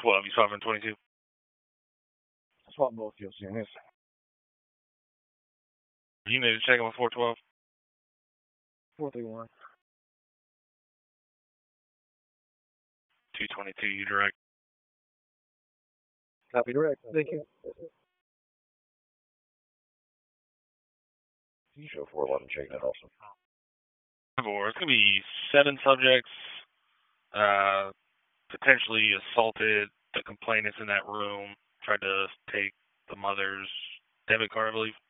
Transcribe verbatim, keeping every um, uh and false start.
twelve, you swapping twenty-two? Swap both you'll see this. You need to check him with four twelve. four three one. two twenty-two, you direct. Copy direct. Thank you. You show four eleven, check that also. Four. It's going to be seven subjects, uh, potentially assaulted the complainants in that room, tried to take the mother's debit card, I believe.